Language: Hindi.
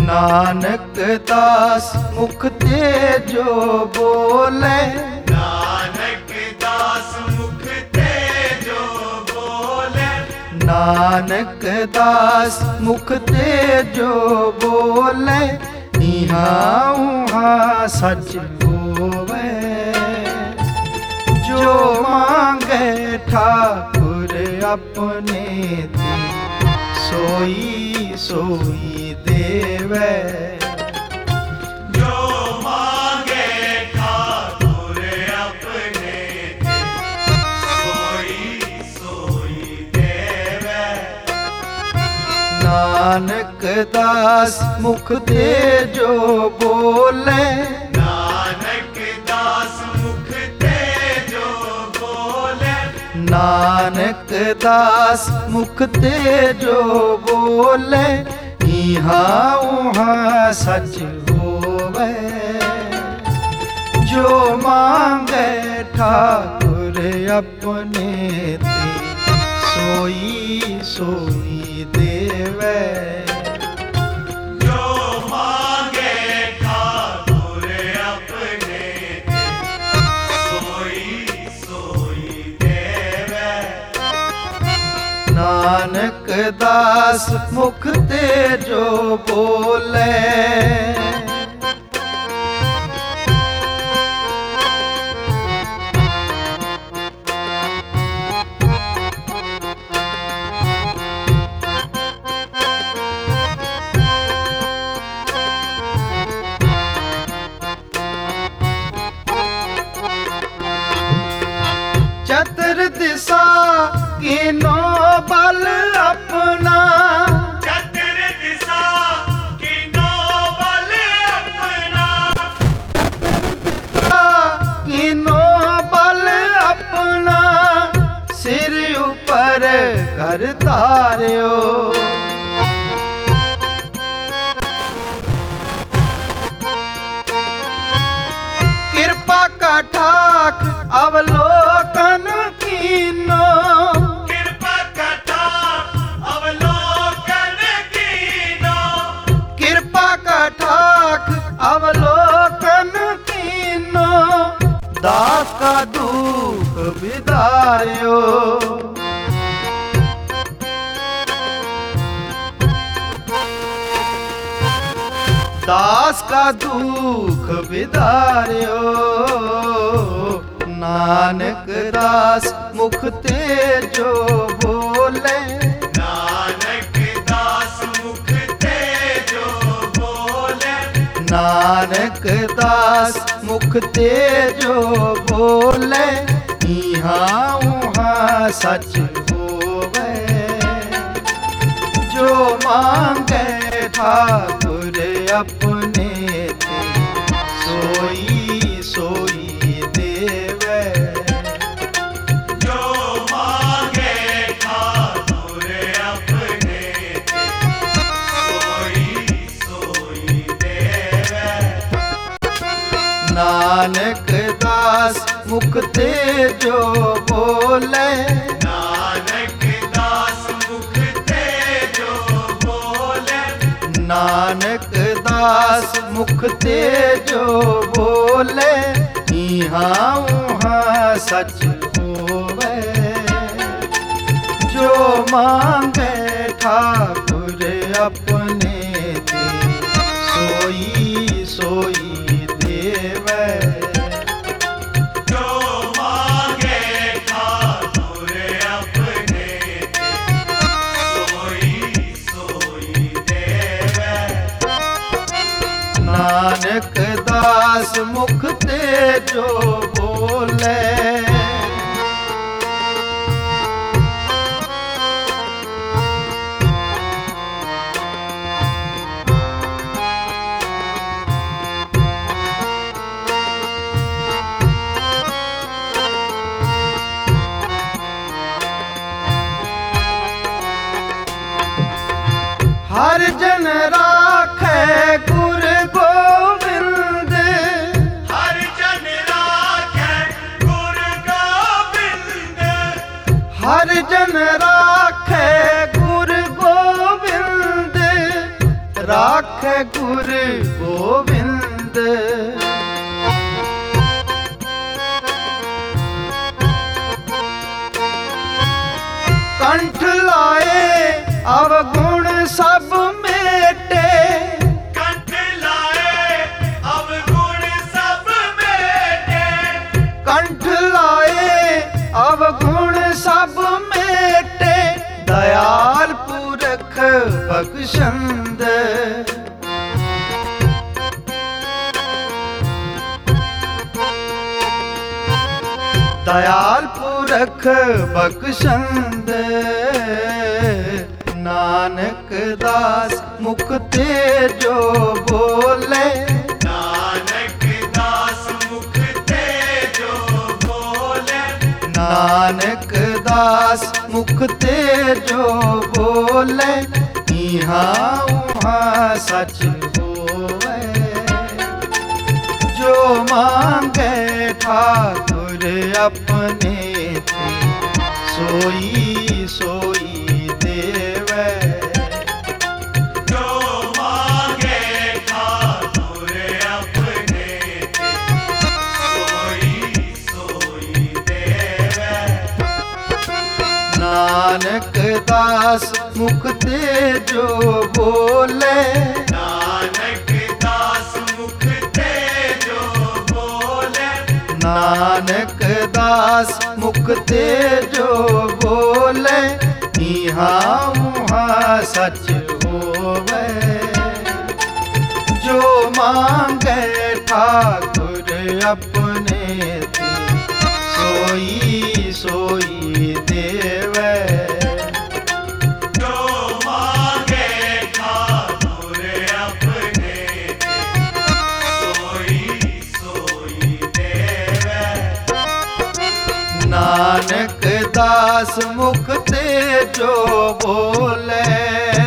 नानक दास मुख ते जो बोले, नानक दास मुख ते जो बोले, नानक दास मुख ते जो बोले, इहाँ उहाँ सच होवे। जो मांगे ठाकुर अपने ते, सोई सोई देवे। जो मांगे ठाकुर अपने ते, सोई सोई देवे। नानक दास मुख ते जो बोले, नानक दास मुख ते जो बोले, नानक दास मुख ते जो बोले, इहाँ उहाँ सच होवे। जो मांगे ठाकुर अपने ते, सोई सोई देवे। जो मांगे ठाकुर अपने ते, सोई सोई देवे। नानक दास मुख ते जो बोले, चतुर दिशा कीनो बल अपना, चतुर दिशा कीनो बल अपना, कीनो बल अपना, सिर ऊपर कर तार्यो। कृपा कटाक्ष अवलोकन कीनो, कृपा कटाक्ष अवलोकन कीनो, कृपा कटाक्ष अवलोकन कीनो, दास का दुख विदार्यो। दास का दुख विदार्यो। नानक दास मुख ते जो बोले, नानक दास मुख ते जो बोले, नानक दास मुख ते जो बोले, इहाँ उहाँ सच होवे। जो मांगे ठाकुर अपने ते, सोई सोई देवे। जो मांगे ठाकुर अपने ते, सोई सोई देवे। नानक दास मुख ते जो बोले, नानक दास मुख ते जो बोले, नानक दास मुख ते जो बोले, इहाँ उहाँ सच होवे। जो मांगे ठाकुर अपने ते, सोई सोई देवे। जो मांगे ठाकुर अपने ते, सोई सोई देवे। नानक दास मुख ते जो बोले, हर जन राखे गुर गोविंद, हर जन राखे गुर गोविंद, हर जन राखे गुर गोविंद, राख राखे गुर गोविंद। कंठ लाए अवगुण सब मेटे, कंठ लाए अवगुण सब मेटे, कंठ लाए अवगुण सब मेटे, दयाल पुरख बख्शंद। दयाल पुरख बख्शंद। नानक दास मुख ते जो बोले, नानक दास मुख ते जो बोले, नानक दास मुख ते जो बोले, इहाँ उहाँ सच होवे। जो मांगे ठाकुर अपने थे, सोई सोई देवे। जो मांगे ठाकुर अपने ते, सोई सोई देवे। नानक दास मुख ते जो बोले, नानक दास मुख ते जो बोले, नानक दास मुख ते जो बोले, इहाँ उहाँ सच होवे। जो मांगे ठाकुर अपने ते, सोई सोई देवे। जो मांगे ठाकुर अपने ते, सोई सोई देवे। नानक दास मुख ते जो बोले,